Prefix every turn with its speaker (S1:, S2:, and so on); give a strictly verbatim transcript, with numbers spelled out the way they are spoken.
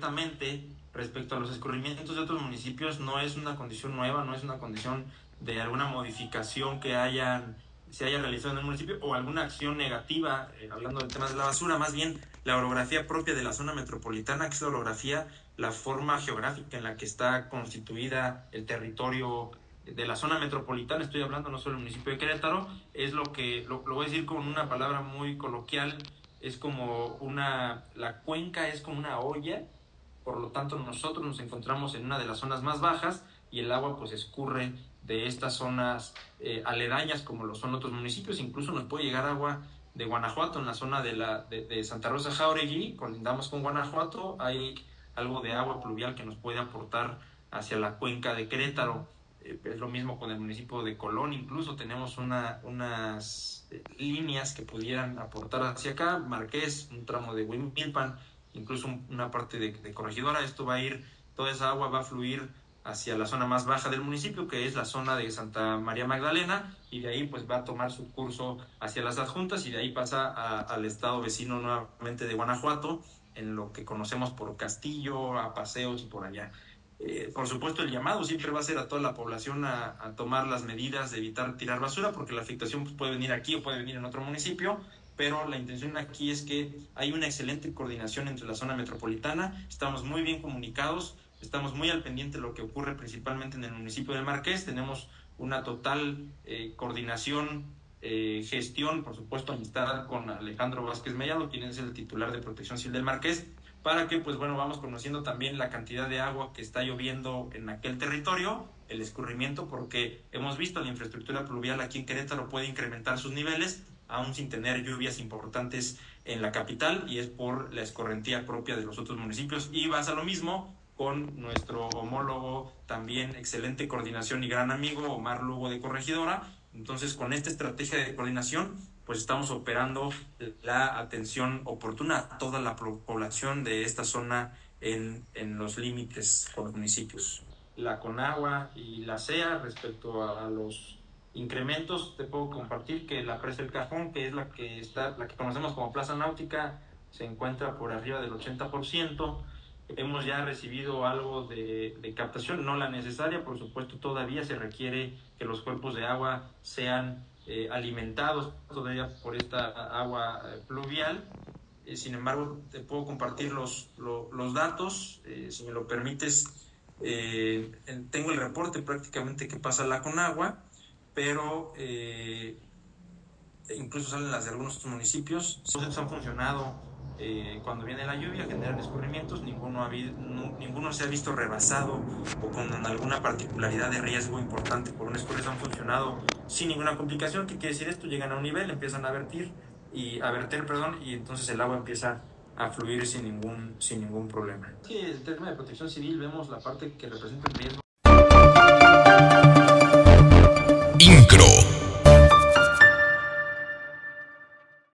S1: justamente respecto a los escurrimientos de otros municipios, no es una condición nueva, no es una condición de alguna modificación que hayan, se haya realizado en el municipio o alguna acción negativa, eh, hablando del tema de la basura, más bien la orografía propia de la zona metropolitana, que es la orografía, la forma geográfica en la que está constituida el territorio de la zona metropolitana, estoy hablando no solo del municipio de Querétaro, es lo que, lo, lo voy a decir con una palabra muy coloquial, es como una, la cuenca es como una olla, por lo tanto nosotros nos encontramos en una de las zonas más bajas y el agua pues escurre de estas zonas eh, aledañas como lo son otros municipios, incluso nos puede llegar agua de Guanajuato en la zona de, la, de, de Santa Rosa Jauregui, colindamos con Guanajuato, hay algo de agua pluvial que nos puede aportar hacia la cuenca de Querétaro. Eh, es lo mismo con el municipio de Colón, incluso tenemos una, unas eh, líneas que pudieran aportar hacia acá, Marqués, un tramo de Huimilpan, incluso un, una parte de, de Corregidora. Esto va a ir, toda esa agua va a fluir hacia la zona más baja del municipio, que es la zona de Santa María Magdalena, y de ahí pues va a tomar su curso hacia las adjuntas y de ahí pasa a, al estado vecino nuevamente de Guanajuato, en lo que conocemos por Castillo, a Paseos y por allá. Eh, por supuesto, el llamado siempre va a ser a toda la población a, a tomar las medidas de evitar tirar basura, porque la afectación pues, puede venir aquí o puede venir en otro municipio, pero la intención aquí es que hay una excelente coordinación entre la zona metropolitana, estamos muy bien comunicados, estamos muy al pendiente de lo que ocurre principalmente en el municipio del Marqués, tenemos una total eh, coordinación, eh, gestión, por supuesto, amistad con Alejandro Vázquez Mellado, quien es el titular de Protección Civil del Marqués, para que, pues bueno, vamos conociendo también la cantidad de agua que está lloviendo en aquel territorio, el escurrimiento, porque hemos visto la infraestructura pluvial aquí en Querétaro puede incrementar sus niveles, aún sin tener lluvias importantes en la capital, y es por la escorrentía propia de los otros municipios. Y pasa lo mismo con nuestro homólogo, también excelente coordinación y gran amigo, Omar Lugo de Corregidora. Entonces, con esta estrategia de coordinación, pues estamos operando la atención oportuna a toda la población de esta zona en, en los límites con los municipios. La Conagua y la C E A, respecto a, a los incrementos, te puedo compartir que la presa El Cajón, que es la que está, la que conocemos como Plaza Náutica, se encuentra por arriba del ochenta por ciento. Hemos ya recibido algo de, de captación, no la necesaria, por supuesto todavía se requiere que los cuerpos de agua sean eh, alimentados todavía por esta agua eh, pluvial. Eh, sin embargo, te puedo compartir los, lo, los datos, eh, si me lo permites. Eh, tengo el reporte prácticamente que pasa la Conagua, pero eh, incluso salen las de algunos otros municipios. Entonces han funcionado eh, cuando viene la lluvia, generan escurrimientos, ninguno, ha habido, no, ninguno se ha visto rebasado o con alguna particularidad de riesgo importante por un escurrimiento. Han funcionado sin ninguna complicación. ¿Qué quiere decir esto? Llegan a un nivel, empiezan a vertir y a verter, perdón, y entonces el agua empieza a fluir sin ningún, sin ningún problema. Sí, en tema de protección civil vemos la parte que representa el riesgo